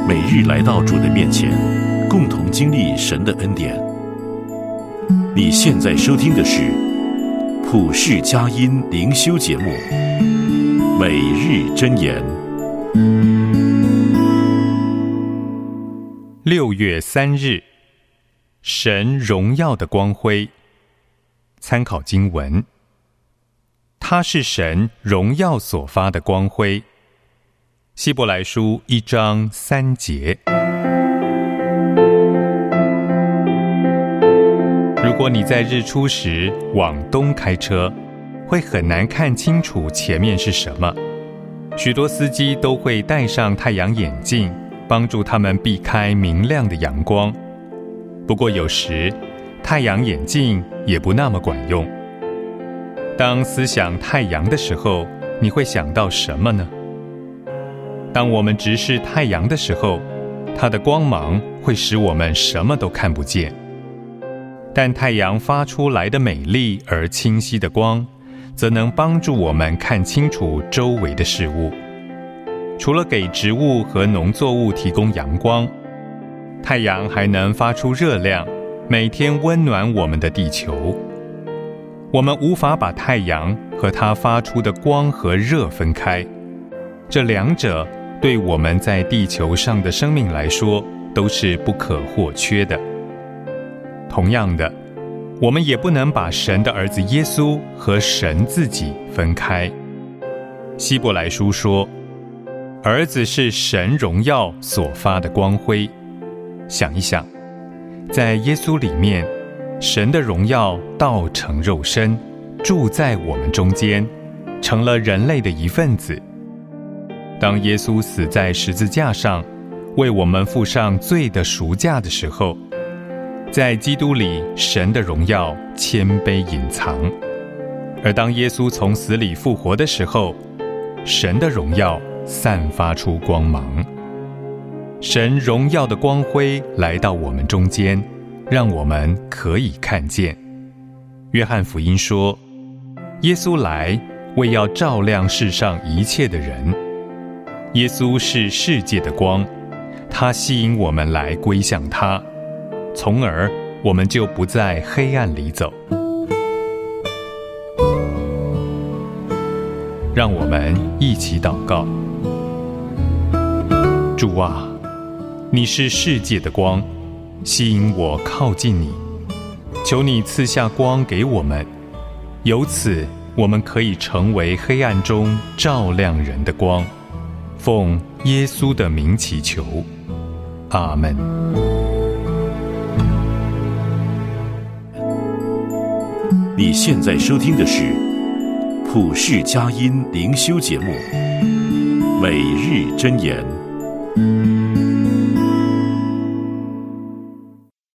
每日来到主的面前，共同经历神的恩典。你现在收听的是普世佳音灵修节目《每日箴言》。 6月3日，神荣耀的光辉。参考经文：他是神荣耀所发的光辉。希伯来书1章3节。如果你在日出时往东开车，会很难看清楚前面是什么。许多司机都会戴上太阳眼镜，帮助他们避开明亮的阳光。不过有时，太阳眼镜也不那么管用。当思想太阳的时候，你会想到什么呢？当我们直视太阳的时候，它的光芒会使我们什么都看不见。但太阳发出来的美丽而清晰的光，则能帮助我们看清楚周围的事物。除了给植物和农作物提供阳光，太阳还能发出热量，每天温暖我们的地球。我们无法把太阳和它发出的光和热分开，这两者对我们在地球上的生命来说都是不可或缺的。同样的，我们也不能把神的儿子耶稣和神自己分开。希伯来书说，儿子是神荣耀所发的光辉。想一想，在耶稣里面，神的荣耀道成肉身，住在我们中间，成了人类的一份子。当耶稣死在十字架上，为我们付上罪的赎价的时候，在基督里，神的荣耀谦卑隐藏；而当耶稣从死里复活的时候，神的荣耀散发出光芒。神荣耀的光辉来到我们中间，让我们可以看见。约翰福音说，耶稣来，为要照亮世上一切的人。耶稣是世界的光，他吸引我们来归向他，从而我们就不在黑暗里走。让我们一起祷告。主啊，你是世界的光，吸引我靠近你。求你赐下光给我们，由此我们可以成为黑暗中照亮人的光。奉耶稣的名祈求，阿们。 你现在收听的是普世佳音灵修节目《每日箴言》。